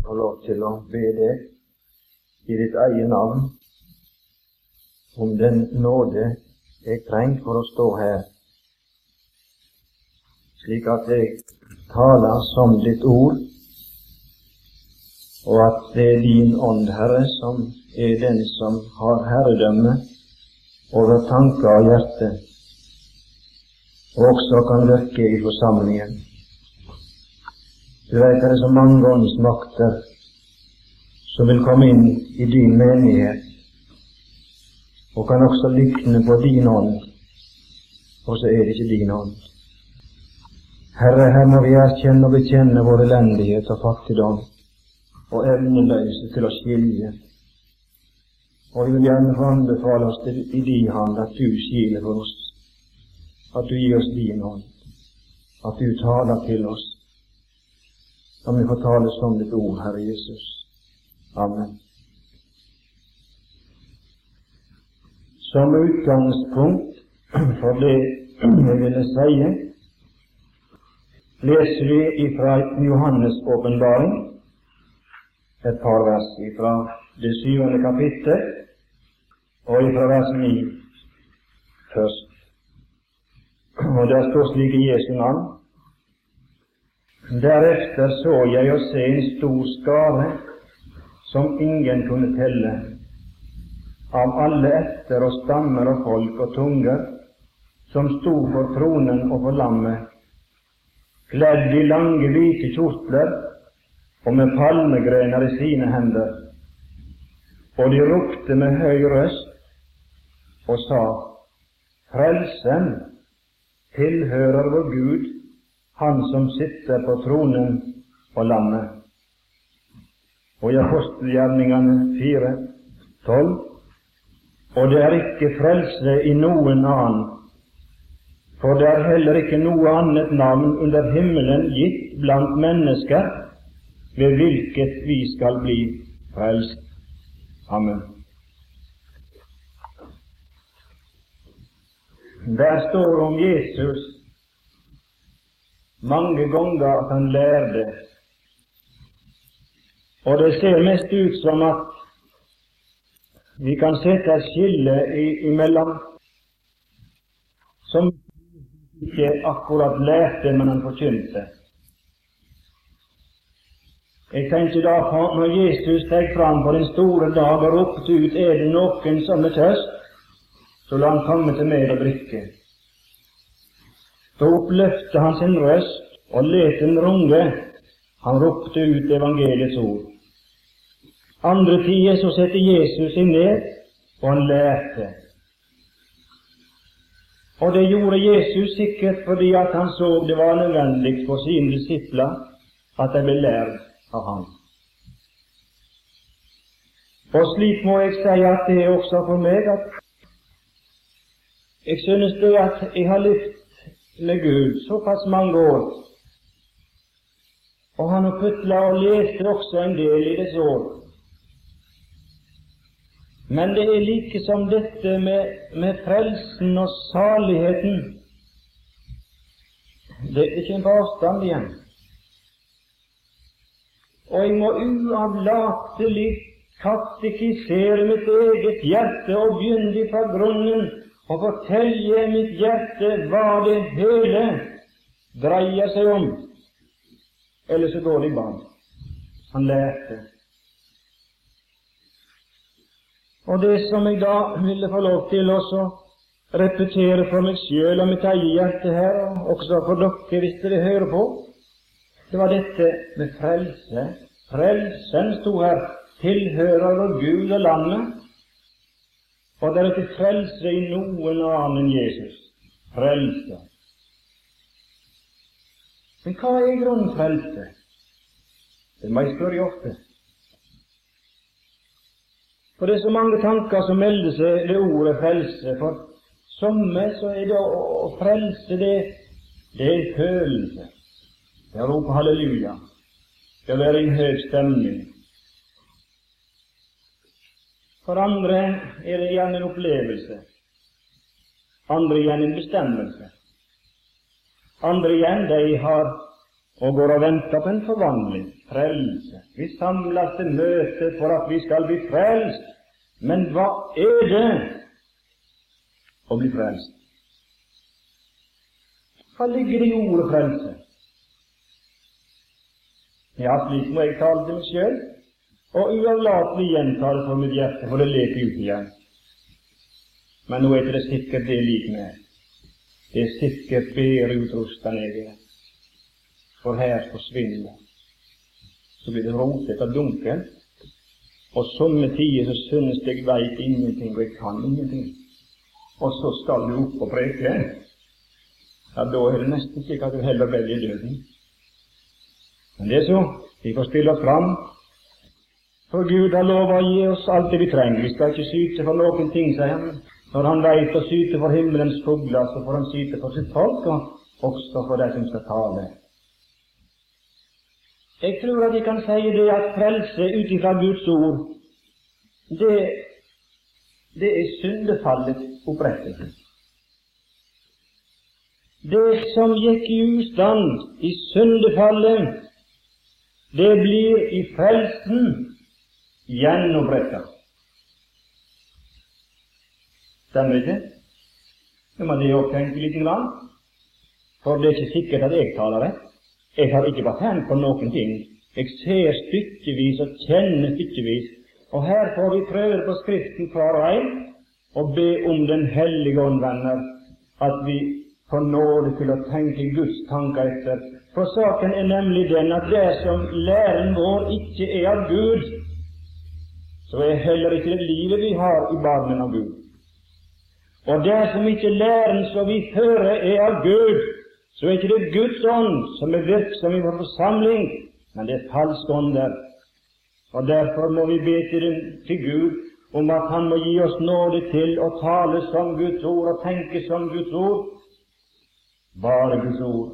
få lov til å be deg i ditt eget navn om den nåde jeg trenger for å stå her, slik at jeg taler som ditt ord, og at det er din ånd, Herre, som er den som har herredømme over tanker og hjerte, og også kan virke i forsamlingen. Du vet, det er så mange åndsmakter som vil komme inn i din menighet, og kan også likne på din ånd, og så er det ikke din ånd. Herre, her må vi erkjenne og bekjenne vår elendighet og fattigdom, og evneløse til å skilje. Og vi vil gjerne anbefale oss i din hand at du skiller for oss, at du gir oss din ånd, at du taler til oss, som vi får tale som ditt ord, Herre Jesus. Amen. Som utgangspunkt for det jeg ville si, leser vi fra Johannes åpenbaring et par vers fra det 7. kapittel og fra vers 9 først. Og der står slik i Jesu navn: Derefter så jeg og se en stor skare som ingen kunne telle, av alle ætter og stammer og folk og tunger, som stod for tronen og for lammet, kledd i lange hvite kjortler og med palmegrener i sine hender. Og de ropte med høy røst og sa: Frelsen tilhører vår Gud, Han som sitter på tronen og lammet. Og i apostelgjerningene 4:12: Og det er ikke frelse i noen annen, for det er heller ikke noe annet navn under himmelen gitt blant mennesker, ved hvilket vi skal bli frelst. Amen. Der står om Jesus mange ganger at han lærte, og det ser mest ut som at vi kan sette et skille imellom som ikke akkurat lærte, men han forkynte. Jeg tenkte da på når Jesus steg fram på den store dag og ropte ut: Er det noen som er tørst, så la han komme til meg og drikke. Da oppløfte han sin røst og let den runge. Han ropte ut evangeliets ord. Andre tider så sette Jesus seg ned, og han lærte. Og det gjorde Jesus sikkert fordi at han så det var nødvendig for sine disipler at de ble lært av ham. Og slik må jeg si at det er også for meg, at jeg synes det at jeg har levd med Gud såpass mange år, og han har putla og leste også en del i disse år. Men det er like som dette med frelsen og saligheten. Det er ikke en avstand igjen. Og jeg må uavlatelig katekisere mitt eget hjerte og begynne fra grunnen og fortelle mitt hjerte hva det hele dreier seg om. Ellers så går det i vann. Han lærte. Og det som jeg da ville få lov til å repetere for meg selv og mitt eget hjerte her, og også for dere hvis dere hører på, det var dette med frelse. Frelsen sto her, tilhører vår Gud og lammet. Og det er ikke frelse i noen annen enn Jesus. Frelse. Men hva er i grunnen frelse? Det må jeg spørre ofte. For det er så mange tanker som melder seg ved ordet frelse. For somme så er det å frelse, det er følelse. Det er å rope halleluja. Det er å være i høy stemning. For andre er det gjerne en opplevelse. Andre igjen en bestemmelse. Andre igjen, de har og går og venter på en forvandling, frelse. Vi samles til møte for at vi skal bli frelst. Men hva er det å bli frelst? Hva ligger det i ordet frelse? Ja, slik må jeg tale til meg selv, og uavlatelig gjenta det for mitt hjerte, for det leker ut igjen. Men nå er det sikkert det lik med. Det er sikkert bedre utrustet enn jeg er. For her forsvinner det. Så blir det rotet og dunkelt, og somme tider så synes jeg vet ingenting, og jeg kan ingenting. Og så skal du opp og preke. Ja, da er det nesten slik at du heller velger døden. Men det er så. Vi får stille oss fram. For Gud har lov å gi oss alt det vi trenger. Vi skal ikke syte for noen ting, sier han. Når han vet å syte for himmelens fugler, så får han syte for sitt folk, og også for de som skal tale. Jeg tror at jeg kan si det at frelse ut ifra Guds ord, det er syndefallets opprettelse. Det som gikk i ustand i syndefallet, det blir i frelsen gjenopprettet. Stemmer ikke? Men det er jo tenkt litt grann, for det er ikke sikkert at jeg taler rett. Jeg har ikke vært hen på noen ting. Jeg ser stykkevis og kjenner stykkevis. Og her får vi prøve på Skriften hver og en, og be om Den hellige ånd, venner, at vi får nåde til å tenke Guds tanker etter. For saken er nemlig den at dersom læren vår ikke er av Gud, så er heller ikke det livet vi har i barmen av Gud. Og dersom ikke læren som vi fører er av Gud, så er ikke det Guds ånd som er virksom i vår forsamling, men det er falsk ånd der. Og derfor må vi be til Gud om at Han må gi oss nåde til å tale som Guds ord og tenke som Guds ord. Bare Guds ord.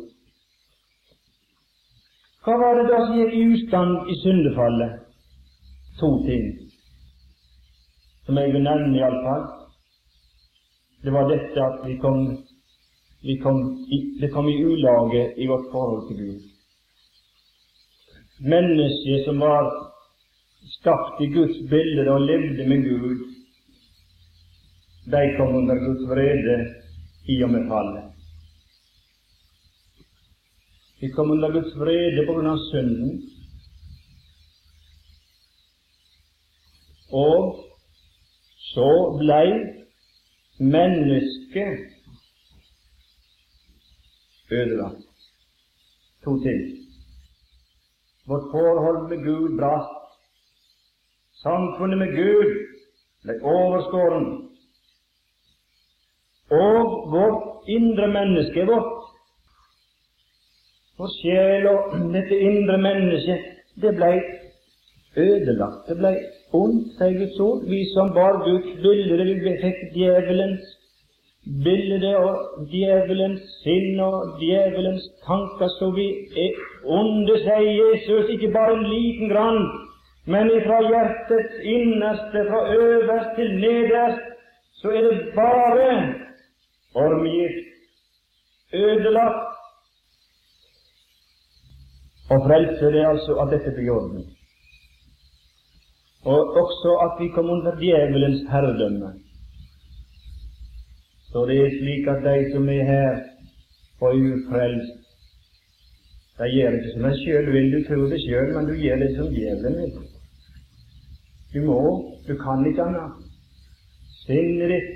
Hva var det da som gikk i ustand i syndefallet? 2 ting, som jeg vil nevne i alle fall. Det var dette at det kom i ulage i vårt forhold til Gud. Mennesket som var skapt i Guds bilde og levde med Gud, de kom under Guds vrede i og med fallet. De kom under Guds vrede på grunn av synden. Og så blei mennesket ødelagt. 2 ting. Vårt forhold med Gud brast. Samfunnet med Gud ble overskåren. Og vårt indre menneske, vår sjel og dette indre mennesket, det ble ødelagt. Det ble ondt, sier Guds ord. Vi som bar Guds bilde, vi fikk djevelens bilde og djevelens sinn og djevelens tanker, så vi er onde, sier Jesus, ikke bare en liten grann, men fra hjertets innerste, fra øverst til nederst, så er det bare ormgift, ødelagt. Og frelse det altså at dette blir orden. Og også at vi kom under djevelens herredømme. Så det er slik at de som er her og ufrelst, de gjør ikke som deg selv vil. Du tror det selv, men du gjør det som djevelen vil. Du kan ikke annet. Sinnet ditt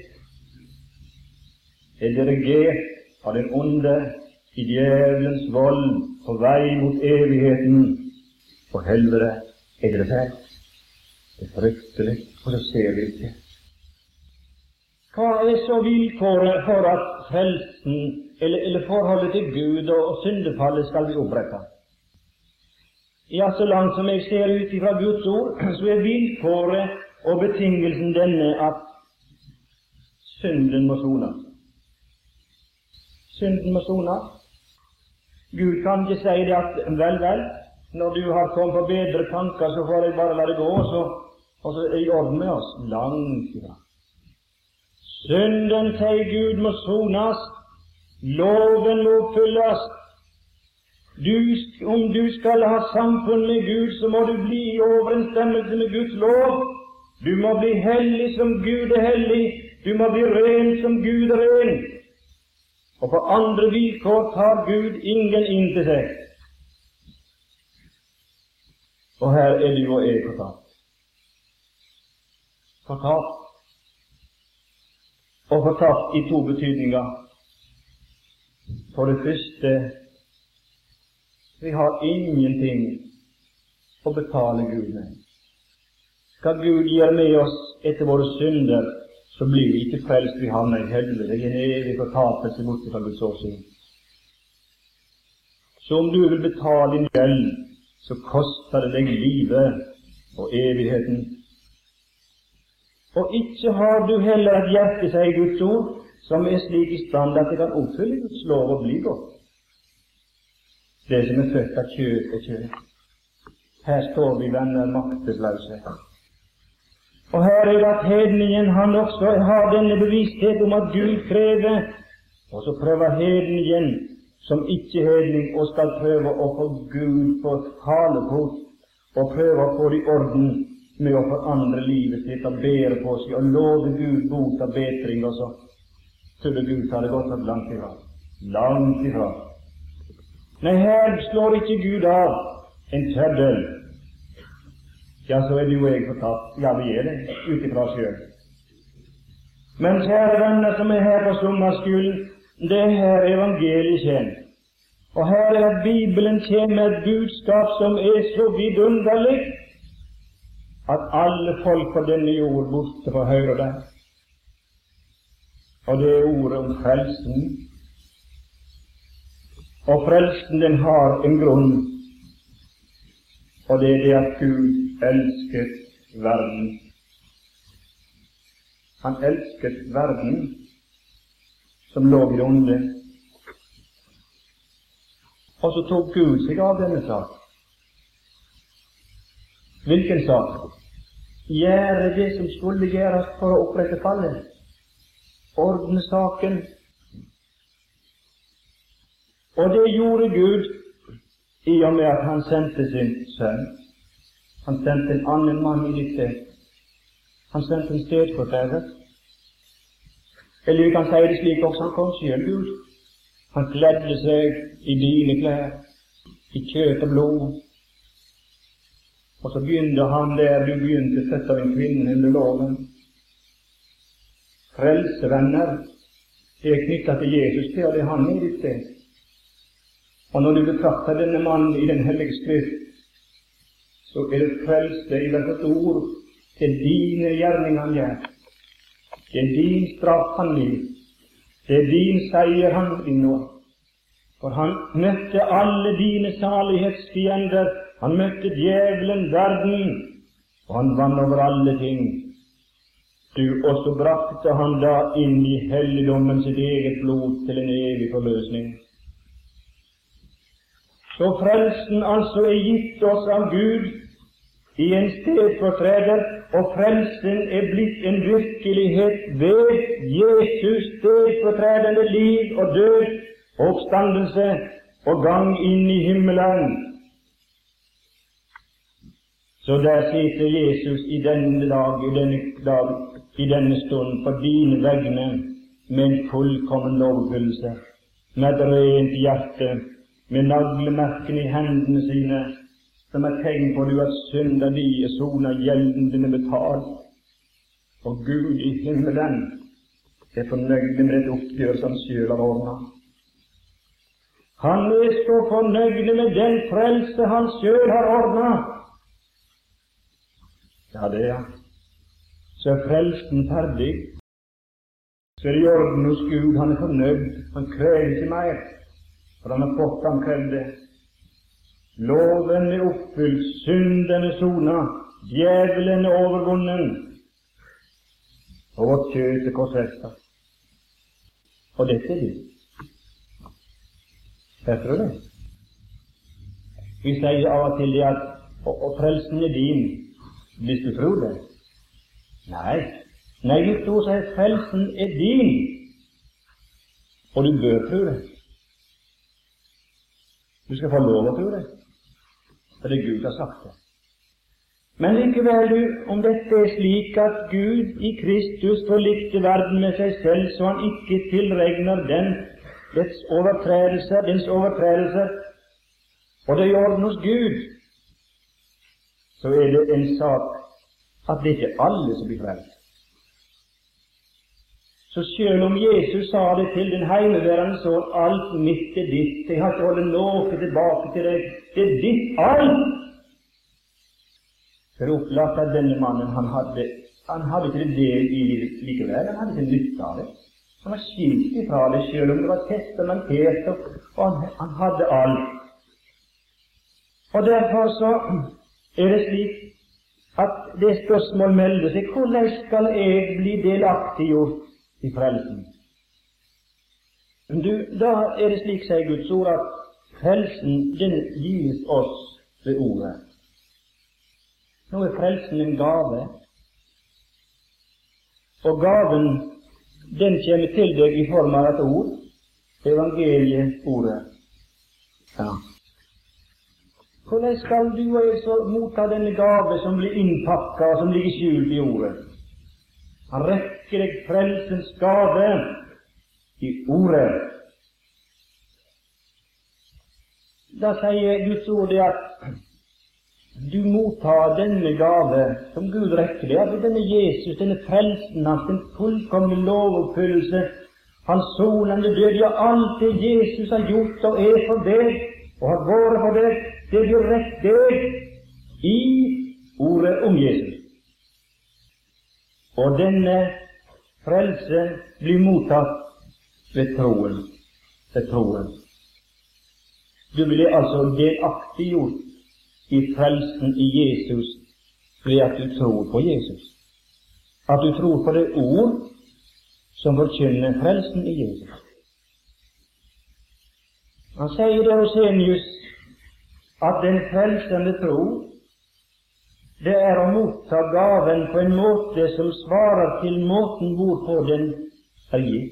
er dirigert av den onde i djevelens vold på vei mot evigheten. For helvete er det fælt. Det er fryktelig, og så ser vi ikke. Hva er så vilkåret for at frelsen, eller forholdet til Gud og syndefallet skal bli opprettet? Ja, så langt som jeg ser ut fra Guds ord, så er vilkåret og betingelsen denne at synden må sones. Synden må sones. Gud kan ikke si det at vel, når du har kommet på bedre tanker, så får jeg bare la det gå, og så er det i orden med oss. Langt ifra. Synden, sier Gud, må sones. Loven må oppfylles. Om du skal ha samfunn med Gud, så må du bli i overensstemmelse med Guds lov. Du må bli hellig som Gud er hellig. Du må bli ren som Gud er ren. Og på andre vilkår tar Gud ingen inn til seg. Og her er du og jeg fortapt. Fortapt. Og fortapt i to betydninger. For det første, vi har ingenting å betale Gud med. Skal Gud gjøre med oss etter våre synder, så blir vi ikke frelst. Vi havner i helvete. Det er en evig fortapelse borte fra Guds åsyn. Så om du vil betale din gjeld, så koster det deg livet og evigheten. Og ikke har du heller et hjerte, sier Guds ord, som er slik i stand at det kan oppfylle Guds lov og bli godt. Det som er født av kjød er kjød. Her står vi, venner, maktesløse. Og her er det at hedningen, han også har denne bevissthet om at Gud krever, og så prøver hedningen som ikke hedning, og skal prøve å få Gud på talefot, og prøve å få det i orden med å forandre livet sitt og bære på seg, og love Gud bot og betring, og så skulle Gud ta det godt nok langt ifra. Langt ifra. Nei, her slår ikke Gud av en tøddel. Ja, så er det jo jeg fortatt. Ja, vi er det, ut ifra selv. Men kjære venner som er her på sommerskolen, det er her evangeliet kjenner. Og her er at Bibelen kommer med et budskap som er så vidunderlig at alle folk på denne jord borte får høre det. Og det er ordet om frelsen. Og frelsen, den har en grunn, og det er det at Gud elsket verden. Han elsket verden som lå i det onde. Og så tok Gud seg av denne sak. Hvilken sak? Gjøre det som skulle gjøres for å opprette fallet. Ordne saken. Og det gjorde Gud i og med at han sendte sin sønn. Han sendte en annen mann i ditt sted. Han sendte en stedfortreder. Eller vi kan si det slik også, han kom selv, Gud. Han kledde seg i dine klær, i kjøtt og blod. Og så begynte han der du begynte, sett av en kvinne under loven. Frelsevenner er knyttet til Jesus til, og det er han i ditt sted. Og når du betrakter denne mannen i den hellige skrift, så er det frelse i hvert ord til dine gjerninger han gjør. Det er din straff han lider. Det er din seier han vinner. For han møtte alle dine salighetsfiender. Han møtte djevelen, verden, og han vann over alle ting. Du også brakte han da inn i helligdommen sitt eget blod til en evig forløsning. Så frelsen altså er gitt oss av Gud i en stedfortreder, og frelsen er blitt en virkelighet ved Jesus stedfortredende liv og død, oppstandelse og gang inn i himmelen. Så der sitter Jesus i denne dag, i denne stund, på dine vegne, med en fullkommen lovfølgelse, med et rent hjerte, med naglemerken i hendene sine, som er tegn på du at synder de er sonet, gjelden din er betalt. Og Gud i himmelen er fornøyd med et oppgjør som selv har ordnet. Han er så fornøyd med den frelse han selv har ordnet. Ja, det er han. Så er frelsen ferdig. Så er det i orden hos Gud. Han er fornøyd. Han krever ikke mer. For han har fått han krevde. Loven er oppfylt, synden er sonet, djevelen er overvunnen, og vårt kjøtt er korsfestet. Og dette er det. Jeg tror det. Vi sier av og til det at og frelsen er din, hvis du tror det. Nei, Guds ord sier frelsen er din, og du bør tro det. Du skal få lov å tro det, for det Gud har sagt det. Men likevel, om dette er slik at Gud i Kristus forlikte verden med seg selv, så han ikke tilregner dens overtredelser, og det er i orden hos Gud, så er det en sak at det ikke er alle som blir frelst. Så selv om Jesus sa det til den heimeværende sønn, alt mitt er ditt, jeg har ikke holdt noe tilbake til deg, det er ditt alt. For opplagt at denne mannen, han hadde ikke det del i livet likevel, han hadde ikke nytte av det. Han var skilt ifra det, selv om det var testamentert, og han hadde alt. Og derfor så er det slik at det spørsmål melder seg, hvordan skal jeg bli delaktiggjort i frelsen? Da er det slik, sier Guds ord, at frelsen, den gis oss ved ordet. Nå er frelsen en gave, og gaven, den kommer til deg i form av et ord, evangelieordet. Ja. Hvordan skal du og jeg så motta denne gave som blir innpakket og som ligger skjult i ordet? Han rekker deg frelsens gave i ordet. Da sier Guds ord det at du mottar denne gave som Gud rekker deg, altså denne Jesus, denne frelsen hans, den fullkomne lovoppfyllelse, hans sonende død, ja, alt det Jesus har gjort og er for deg, og har vært for deg, det blir rett deg i ordet om Jesus. Og denne frelse blir mottatt ved troen. Ved troen. Du blir altså delaktiggjort i frelsen i Jesus ved at du tror på Jesus. At du tror på det ord som forkynner frelsen i Jesus. Han sier det hos Enius at den frelsende tro, det er å motta gaven på en måte som svarer til måten hvorpå den er gitt.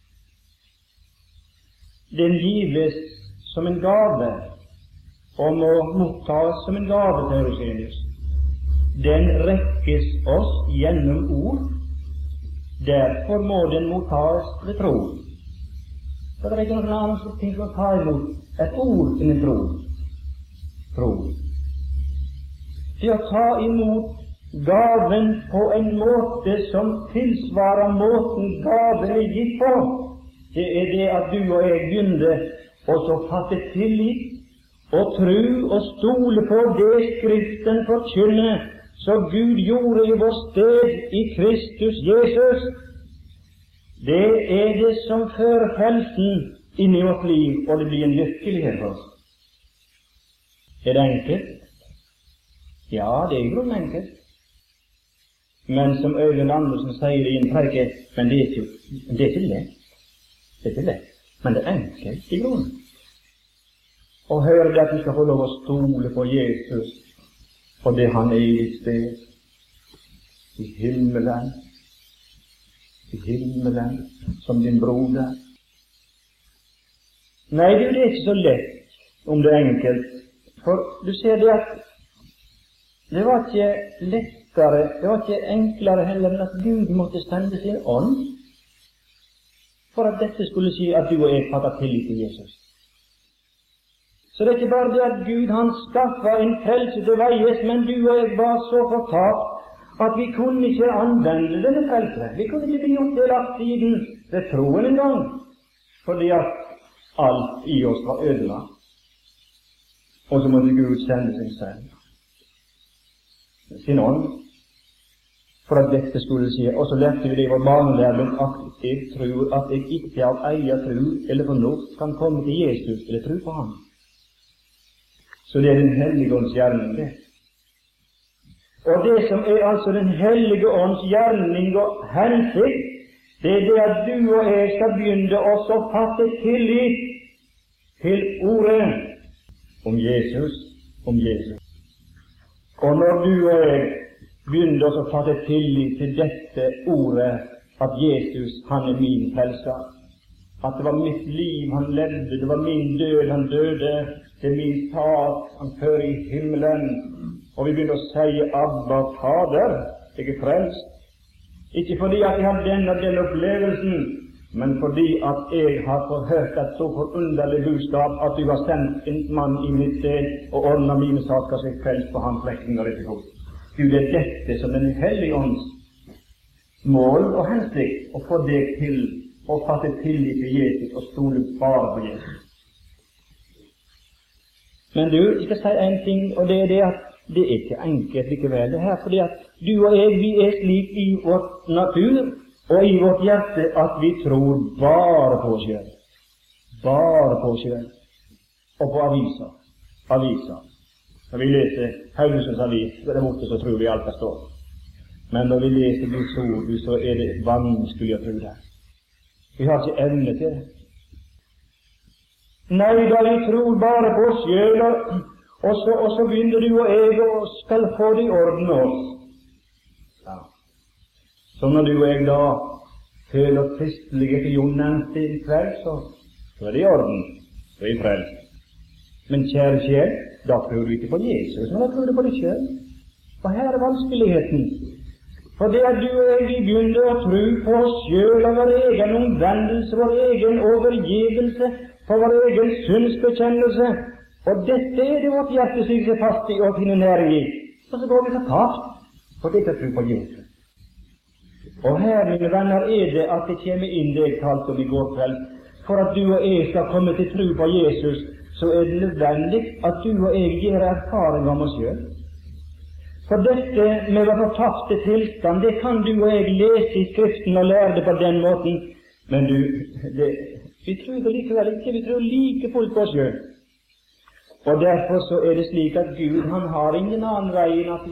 Den gives som en gave, og må mottas som en gave til Eusenius. Den rekkes oss gjennom ord, derfor må den mottas ved tro. Så det er ikke noen annen ting som å ta imot et ord innen tro. Tro. Det å ta imot gaven på en måte som tilsvarer måten gaven er gitt på, det er det at du og jeg begynner å så fatte tillit og tro og stole på det Skriften forkynner, så Gud gjorde i vårt sted i Kristus Jesus. Det er det som fører frelsen inn i vårt liv, og det blir en virkelighet for oss. Er det enkelt? Ja, det er i grunnen enkelt. Men som Øyvind Andersen sier det i en preike, men det er ikke lett. Det er ikke lett, men det er enkelt i grunnen. Og høre det at vi skal få lov å stole på Jesus, og det han er i ditt sted, i himmelen, som din broder. Nei, det er ikke så lett om det er enkelt, for du ser det at det var ikke lettere, det var ikke enklere heller enn at Gud måtte sende sin ånd for at dette skulle si at du og jeg fattet tillit til Jesus. Så det er ikke bare det at Gud han skaffet en frelse til veies, men du og jeg var så fortapt at vi kunne ikke anvende denne frelse. Vi kunne ikke bli gjort delaktig i den ved troen en gang, fordi at alt i oss var ødelagt. Og så måtte Gud sende sin sønn, sin ånd, for at dette skulle si. Og så lærte vi det i vår barnelærdom at jeg tror at jeg ikke av egen tro eller fornuft kan komme til Jesus eller tro på ham. Så det er den hellige ånds gjerning, det. Og det som er altså den hellige ånds gjerning og hensikt, det er det at du og jeg skal begynne også å fatte tillit til ordet om Jesus, om Jesus. Og når du og jeg begynner å fatte tillit til dette ordet, at Jesus, han er min frelser, at det var mitt liv han levde, det var min død han døde, til min sak han før i himmelen, og vi begynte å si Abba, Fader, jeg er frelst. Ikke fordi at jeg har den og den opplevelsen, men fordi at jeg har forhørt et så forunderlig budskap at du har sendt en mann i mitt sted og ordnet mine saker så jeg frelst på hans rekning og risiko. Gud, det er dette som Den hellige ånds mål og hensikt, å få deg til å fatte tillit til Jesus og stole bare på Jesus. Men du, jeg skal si en ting, og det er det at det er ikke enkelt likevel det her, fordi at du og jeg, vi er slik i vårt natur og i vårt hjerte at vi tror bare på oss selv. Bare på oss selv. Og på aviser. Når vi leser Haugesunds avis, der borte, så tror vi alt det står. Men når vi leser Guds ord, så er det vanskelig å tro det. Vi har ikke evne til det. Nei, da vi tror bare på oss selv, og så begynner du og jeg og skal få det i orden med oss. Ja. Så når du og jeg da føler kristelige til Jon nevnte i kveld, så er det i orden. Så er vi frelst. Men kjære sjel, da tror du ikke på Jesus, men da tror du på deg selv. Og her er vanskeligheten. For det at du og jeg vi begynner å tro på oss selv og vår egen omvendelse, vår egen overgivelse, for vår egen syndsbekjennelse. Og dette er det vårt hjerte syker seg fast i og finner næring i. Og så går vi fortapt, for dette tro på Jesus. Og her, mine venner, er det at det kommer inn det jeg talte om i går kveld. For at du og jeg skal komme til tro på Jesus, så er det nødvendig at du og jeg gir erfaring om oss selv. For dette med å fortapte tilstand, det kan du og jeg lese i Skriften og lære det på den måten. Men du, vi tror det likevel ikke, vi tror like fullt på oss selv. Og derfor så er det slik at Gud, han har ingen annen vei enn at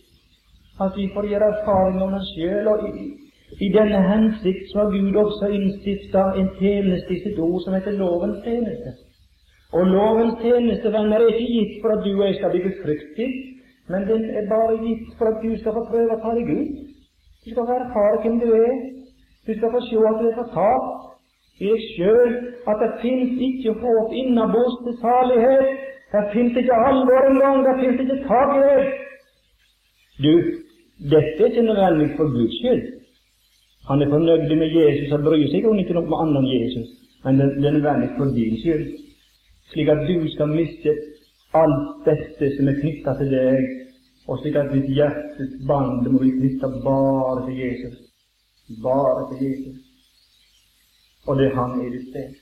vi får gjøre erfaring om oss selv, og i denne hensikt så har Gud også innstiftet en tjeneste i sitt ord som heter lovens tjeneste. Og lovens tjeneste, venner, er ikke gitt for at du og jeg skal bli befryktet, men den er bare gitt for at du skal få prøve å ta deg ut. Du skal få erfare hvem du er. Du skal få se at du er fortapt i deg selv, at det finnes ikke håp innenbords til salighet. Det finnes ikke alvor engang, det finnes ikke tak i det. Du, dette er ikke nødvendig for Guds skyld. Han er fornøyd med Jesus og bryr seg ikke noe med annen enn Jesus, men det er nødvendig for din skyld, slik at du skal miste alt dette som er knyttet til deg, og slik at ditt hjertes band må bli knyttet bare til Jesus. Bare til Jesus. Og det er han i ditt sted.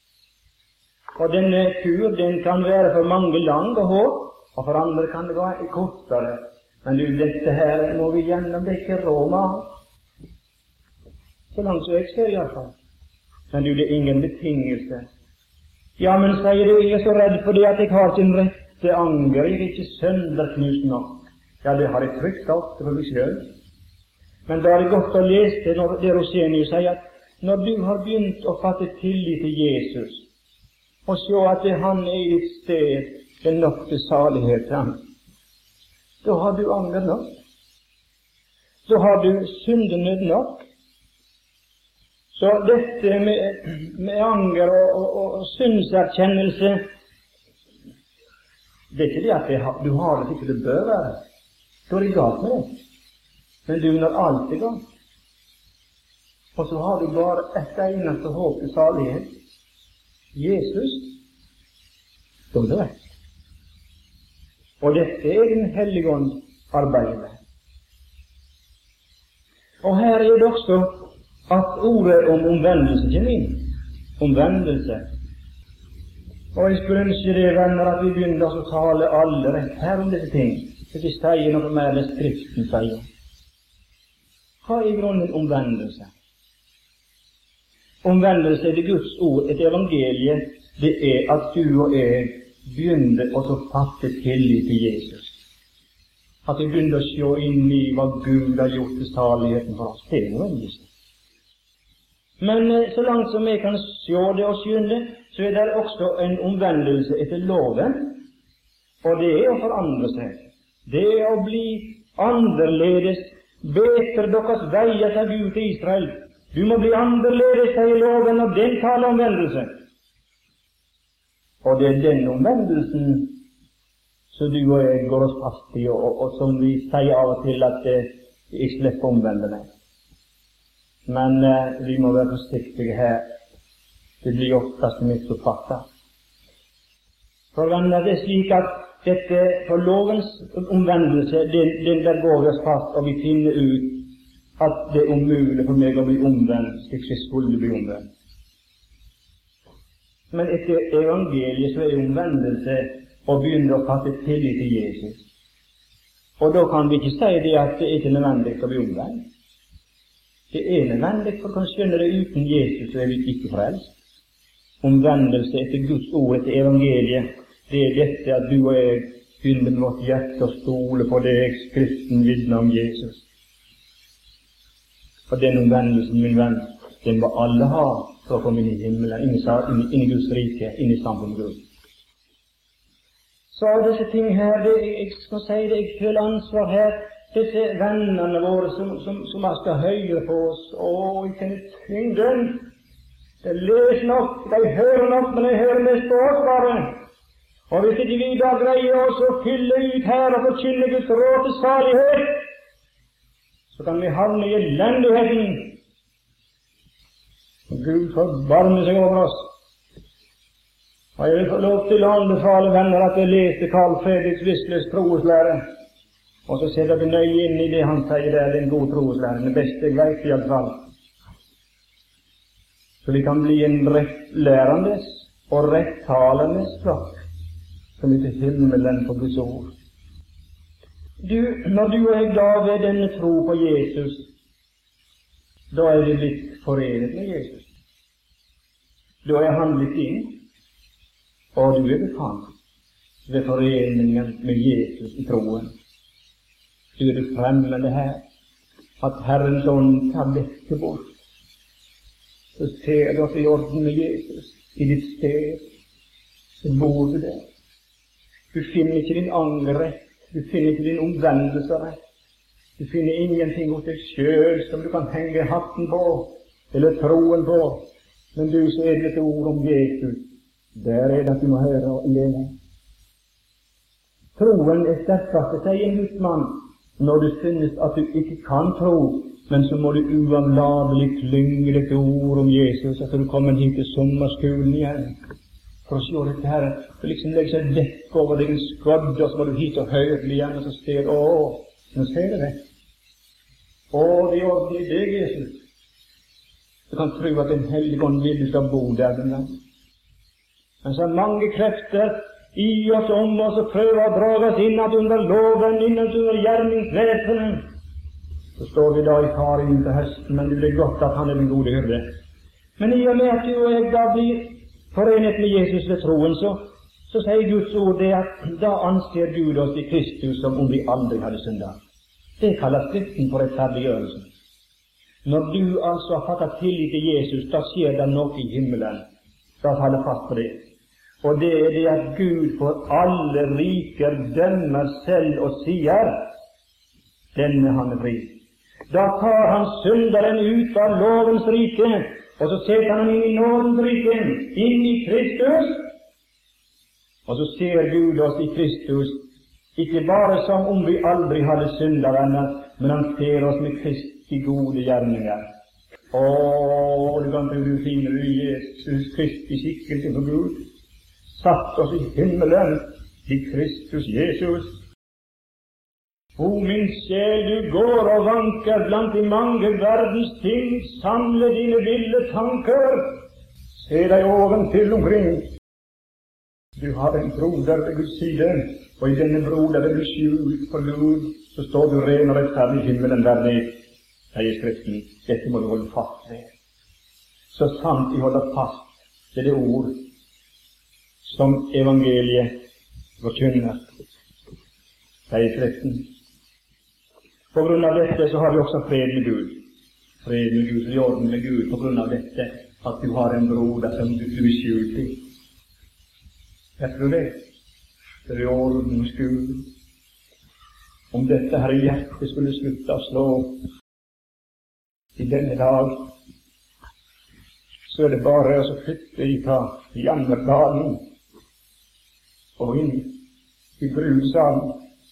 Og denne tur, den kan være for mange lang og hård, og for andre kan det være kortere. Men du, dette her må vi gjennom, det er ikke Roma. Så langt så jeg ser i hvert fall. Men du, det er ingen betingelse. Ja, men sier du, jeg er så redd for det at jeg har ikke en rette anger, jeg er ikke sønderknust nok. Ja, det har jeg trykt ofte for meg selv. Men da er det godt å lese når det Rosenius sier at når du har begynt å fatte tillit til Jesus, og se at det han er i ditt sted, det er nok til salighet til ham, da har du anger nok. Da har du syndenød nok. Så dette med anger og syndserkjennelse, det er ikke det at du har det ikke det bør være. Da er det galt med det. Men du, når alt er galt, og så har du bare et eneste håp til salighet, Jesus, da er det rett. Og dette er Den hellige ånd arbeider med. Og her er det også at ordet om omvendelse kommer inn. Omvendelse. Og jeg skulle ønske det, venner, at vi begynner å tale alle rett her om disse ting, hvis vi sier noe mer enn Skriften sier. Hva er i grunnen omvendelse? Omvendelse er det Guds ord, et evangelie, det er at du og jeg begynner å fatte tillit til Jesus. At vi begynner å se inn i hva Gud har gjort til saligheten for oss. Det er omvendelse. Men så langt som jeg kan se det og skjønne, så er det også en omvendelse etter loven, og det er å forandre seg. Det er å bli annerledes. Beter deres veier, sa Gud til Israel. Du må bli annerledes, sier loven, og den taler omvendelse. Og det den omvendelsen så du og jeg går oss fast i, og som vi sier av og til at jeg slipper å omvende meg. Men vi må være forsiktige her. Det blir oftest misoppfattet. For venner, det slik at dette for lovens omvendelse, den der går vi oss fast, og vi finner ut at det er umulig for meg å bli omvendt, slik jeg skulle bli omvendt. Men etter evangeliet så er omvendelse å begynne å fatte tillit til Jesus. Og da kan vi ikke si det at det ikke er nødvendig å bli omvendt. Det er nødvendig, for kan skjønne det, uten Jesus så er vi ikke frelst. Omvendelse etter Guds ord, etter evangeliet, det er dette at du og jeg begynner med vårt hjerte å stole på deg, Skriften vitner om Jesus. Og den omvendelsen, min venn, den må alle ha for å komme inn i himmelen, inn i Guds rike, inn i samfunnet med Gud. Så disse ting her, jeg skal si det, jeg føler ansvar her, disse vennene våre som skal høre på oss, jeg kjenner tyngden. De leser nok, de hører nok, men de hører mest på oss bare. Og hvis ikke vi da greier oss å fylle ut her og forkynne Guds råd til salighet, så kan vi havne i elendigheten. Gud forbarmer seg over oss. Og jeg vil få lov til å anbefale venner at jeg leste Carl Fredrik Wislers troeslære, og så setter vi nøye inn i det han sier der, den gode troeslære, det beste jeg vet i alle fall. Så vi kan bli en rettlærendes og retttalendes flokk, som er til himmelen på Guds ord. Når du og jeg da ved denne tro på Jesus, da er det blitt forenet med Jesus. Da er han blitt inn, og du er befant ved foreningen med Jesus i troen. Du er det fremmede her, at Herrens ånd tar dette bort. Så ser du at i orden med Jesus i ditt sted, så bor du der. Du finner ikke din angrerett, du finner ikke din omvendelserett, du finner ingenting hos deg selv som du kan henge hatten på, eller troen på, men du så er det et ord om Jesus, der er det at du må høre og leve. Troen er sterkast, sier en husmann, når du synes at du ikke kan tro, men så må du uavladelig klynge deg til ord om Jesus, at du kommer hit til sommerskolen igjen, for å se dette her, for liksom legge seg dekk over deg en skvadd, og så må du hit og høre det igjen, og så ser du, nå ser du det. Det er orden i deg, Jesus. Du kan tro at en hellig ånd vil du skal bo der den gang. Men så er mange krefter i oss om oss og prøver å dra oss inn under loven, inn under gjerningsvesenet. Så står vi da i fare inn til høsten, men det er godt at han er den gode hyrde. Men i og med at du og jeg da blir forenet med Jesus ved troen, så sier Guds ord det at da anser Gud oss i Kristus som om vi aldri hadde syndet. Det kalles Skriften for rettferdiggjørelse. Når du altså har fattet tillit til Jesus, da skjer det noe i himmelen. Da tar det fast på det. Og det er det at Gud for alle riker dømmer selv og sier, denne han er fri. Da tar han synderen ut av lovens rike, og så setter han inn i nådens rike, inn i Kristus. Og så ser Gud oss i Kristus, ikke bare som om vi aldri hadde syndet, venner, men han ser oss med Kristi gode gjerninger. Du kan tro du finner i Jesus Kristi skikkelse for Gud, satt oss i himmelen i Kristus Jesus. Min sjel, du går og vanker blant de mange verdens ting, samle dine ville tanker, se deg oventil omkring. Du har en broder ved Guds side, og i denne broder er du skjult for Gud, så står du ren og rettferdig i himmelen verdig, sier Skriften. Dette må du holde fast ved. Så sant vi holder fast ved det ord som evangeliet forkynner, sier Skriften. På grunn av dette så har vi også fred med Gud. Fred med Gud, i orden med Gud, på grunn av dette at du har en broder som du er skjult i. Jeg tror det. Det er i orden hos Gud. Om dette her i hjertet skulle slutte å slå i denne dag, så er det bare å flytte ifra Jammerdalen og inn i brudssalen,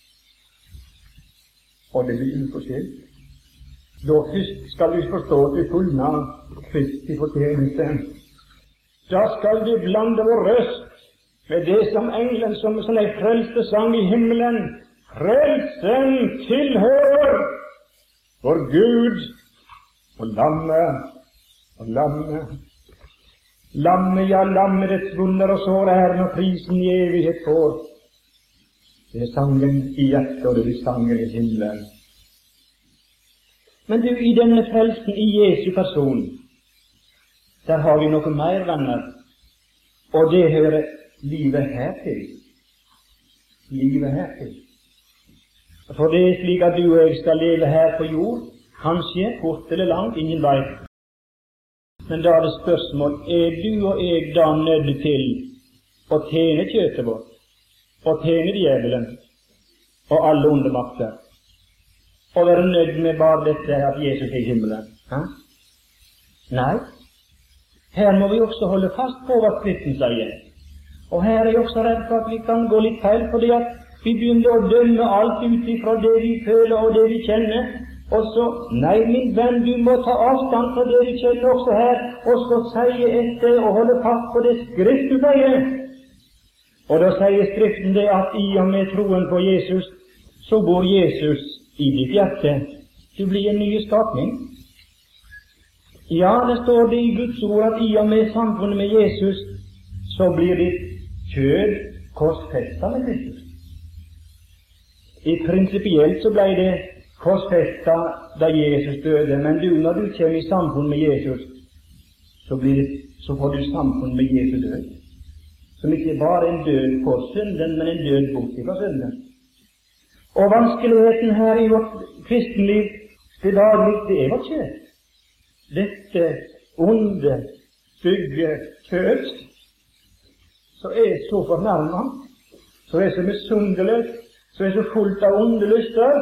og det blir uforskyldt. Da først skal du forstå at du fullnar Kristi fortjeneste. Da skal du blande vår røst med det som engelen som en frelste sang i himmelen. Frelsen tilhører vår Gud og lammet, og lammet. Lammet, ja, lammets vunder og sår er når prisen i evighet får. Det er sangen i hjertet, og det blir sangen i himmelen. Men du, i denne frelsen i Jesu person, der har vi noe mer, venner, og det hører livet her til. Livet her til. For det er slik at du og jeg skal leve her på jord, kanskje kort eller langt, ingen veit. Men da er det spørsmål, er du og jeg da nødt til å tjene kjøttet vårt, og tjene djevelen, og alle onde makter, og være nødt med bare dette at Jesus er i himmelen? Nei. Her må vi også holde fast på hva Skriften sier. Og her er jeg også redd for at vi kan gå litt feil, fordi at vi begynner å dømme alt ut ifra det vi føler og det vi kjenner. Og så, nei, min venn, du må ta avstand fra det du kjenner også her, og så sier etter og holde fast på det Skriften sier. Og da sier Skriften det at i og med troen på Jesus, så bor Jesus i ditt hjerte. Du blir en ny skapning. Ja, det står det i Guds ord at i og med samfunnet med Jesus, så blir ditt kjød korsfestet med Kristus. I prinsipielt så ble det korsfesta da Jesus døde, men du, når du kommer i samfunn med Jesus, så får du samfunn med Jesu død, som ikke bare er en død på synden, men en død bort fra synden. Og vanskeligheten her i vårt kristenliv til daglig, det er vårt kjød. Dette onde, stygge kjød, så er så fornærmet, så er så misunnelig, så er så fullt av onde lyster.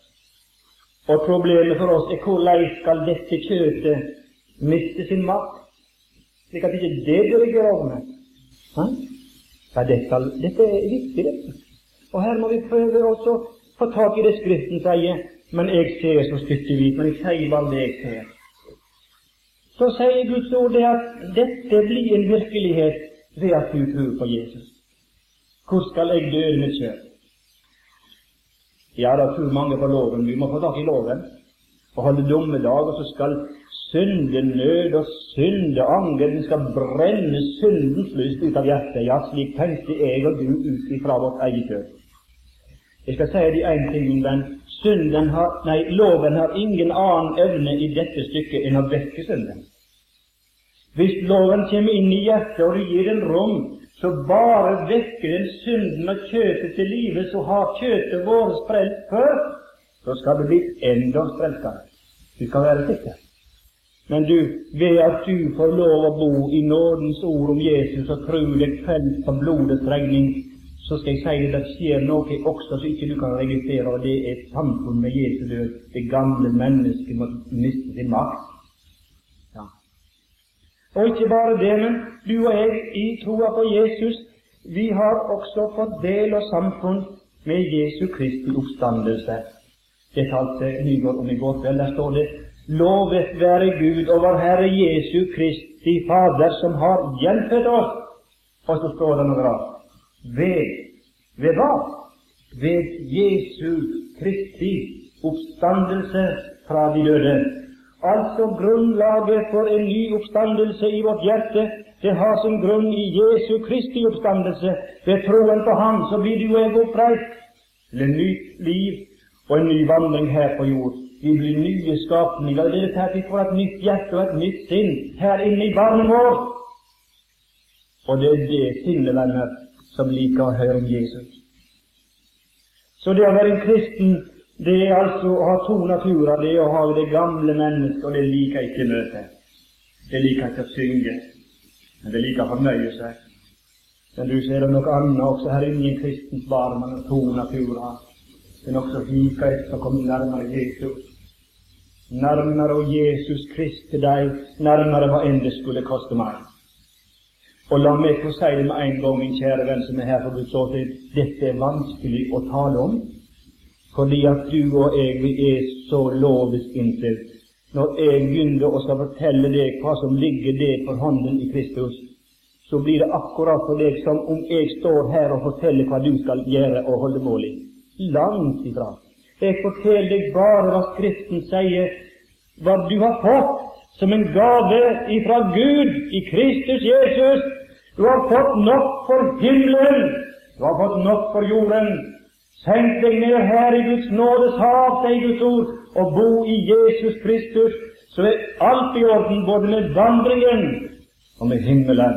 Og problemet for oss er hvordan skal dette kjøttet miste sin makt, slik at ikke det blir grovnet. Ja, dette er viktig, dette. Og her må vi prøve også få tak i det Skriften sier, men jeg ser så stykkevis, men jeg sier bare det jeg ser. Så sier Guds ord det at dette blir en virkelighet ved at du tror på Jesus. Hvor skal jeg døde med kjøtt? Ja, da tror mange på loven. Vi må få tak i loven og holde dommedag, og så skal syndenød og syndeanger, den skal brenne syndens lyst ut av hjertet. Ja, slik tenkte jeg og du ut ifra vårt eget kjød. Jeg skal si deg en ting, min venn. Loven har ingen annen evne i dette stykket enn å vekke synden. Hvis loven kommer inn i hjertet, og du gir den rom, så bare vekker den synden og kjøttet til livet, så har kjøttet vært sprelt før, så skal det bli enda spreltere. Du skal være sikker. Men du, ved at du får lov å bo i nådens ord om Jesus og tro deg frelst på blodets regning, så skal jeg si deg at det skjer noe også så ikke du kan registrere, og det er samfunn med Jesu død. Det gamle mennesket må miste sin makt. Ja. Og ikke bare det, men du og jeg i troa på Jesus, vi har også fått del og samfunn med Jesu Kristi oppstandelse. Det talte Nygaard om i går kveld. Der står det: Lovet være Gud og vår Herre Jesu Kristi Fader, som har gjenfødt oss. Og så står det noe rart. Ved hva? Ved Jesu Kristi oppstandelse fra de døde. Altså grunnlaget for en ny oppstandelse i vårt hjerte, det har sin grunn i Jesu Kristi oppstandelse. Ved troen på Ham så blir du og jeg oppreist til en nytt liv og en ny vandring her på jord. Vi blir nye skapninger. Det er at vi får et nytt hjerte og et nytt sinn her inne i barnen vår. Og det er det sinnet, venner, som liker å høre om Jesus. Så det å være en kristen, det er altså å ha to naturer. Det er å ha det gamle mennesket, og det liker ikke møte. Det liker ikke å synge, men det liker å fornøye seg. Men du ser det noe annet også her inne i kristens barn, man har to naturer. Det er også hika etter å komme nærmere Jesus. Nærmere Jesus Kristus deg, nærmere hva enn det skulle koste meg. Og la meg få si det med en gang, min kjære venn som er her for Guds åsyn, dette er vanskelig å tale om, fordi at du og jeg, vi er så lovisk innstilt. Når jeg begynner å skal fortelle deg hva som ligger deg for hånden i Kristus, så blir det akkurat for deg som om jeg står her og forteller hva du skal gjøre og holde mål i. Langt ifra. Jeg forteller deg bare hva Skriften sier, hva du har fått som en gave ifra Gud i Kristus Jesus. Du har fått nok for himmelen, du har fått nok for jorden. Senk deg ned her i Guds nådes hav, sier Guds ord, og bo i Jesus Kristus, så er alt i orden, både med vandringen og med himmelen.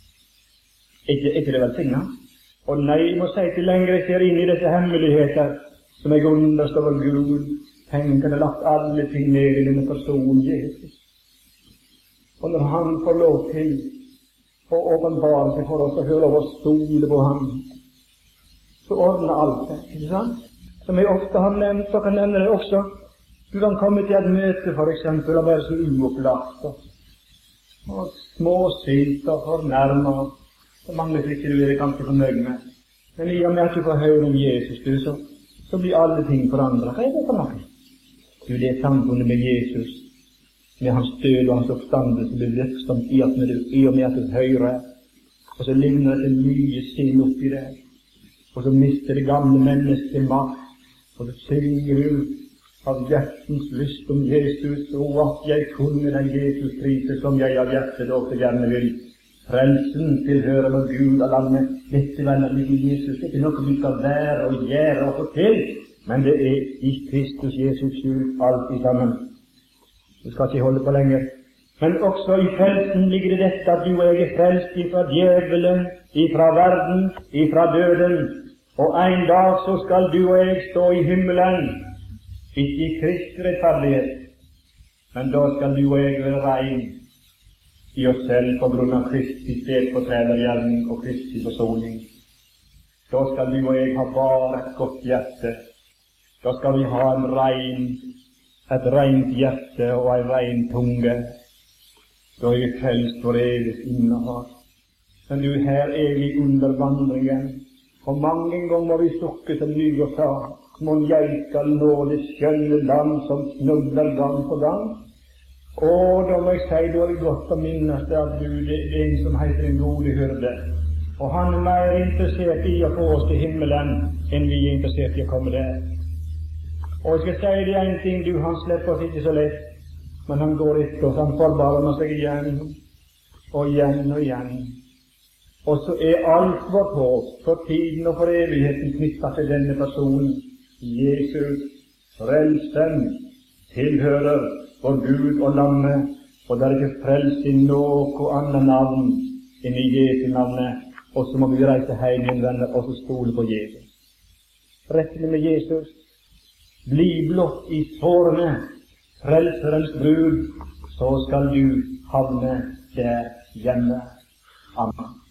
Ikke det velsignet? Og nei, jeg må si til lenger jeg ser inn i disse hemmeligheter, som jeg underst over Gud, tenker han har lagt alle ting ned i denne personen Jesus. Og når han får lov til å åpenbare seg for oss og høre lov å stole på ham, så ordner alt det, ikke sant? Som jeg ofte har nevnt, så kan jeg nevne det også. Du kan komme til et møte, for eksempel, og være så uopplagt, og småsynt og fornærmet. Det mangler ikke du er ganske fornøyd med. Men i og med at du får høre om Jesus, du, så blir alle ting forandret. Hva er det for noe? Du, det er samfunnet med Jesus, med hans død og hans oppstandelse, blir virksomt i og med at du hører, og så ligner det mye sinn oppi det, og så mister det gamle mennesket makt, og så synger du av hjertens lyst om Jesus, og at jeg kunne den Jesus prise som jeg av hjertet også gjerne vil. Frelsen tilhører med Gud og landet. Dette venner med Jesus, det er ikke noe vi skal være og gjøre og få til, men det er i Kristus Jesus skjult alt i sammen. Du skal ikke holde på lenger. Men også i frelsen ligger det dette at du og jeg er frelst ifra djevelen, ifra verden, ifra døden. Og en dag så skal du og jeg stå i himmelen, ikke i Kristi rettferdighet, men da skal du og jeg være rein i oss selv på grunn av Kristi stedfortredergjerning og Kristi forsoning. Da skal du og jeg ha bare et godt hjerte. Da skal vi ha et rent hjerte og en rein tunge. Da er vi frelst for evig innehar. Men du, her er vi under vandringen, og mange ganger må vi sukke som ny og sa, må jeg skal nå det skjønne land som snubler gang på gang. Og da må jeg si, da er det godt å minnes det at du, det er en som heter en gode hyrde, og han er mer interessert i å få oss til himmelen enn vi er interessert i å komme der. Og jeg skal si det en ting, du, han slipper oss ikke så lett, men han går etter oss, han forbarmer seg igjen og igjen og igjen. Og så er alt vårt håp for tiden og for evigheten knyttet til denne personen. Jesus, frelsen, tilhører for Gud og lammet, og det er ikke frelse i noe annet navn enn i Jesu navnet. Og så må vi reise hjem, min venner, og så stole på Jesus. Rettene med Jesus, bli blott i sårene, frelserens brud, så skal du havne der hjemme. Amen.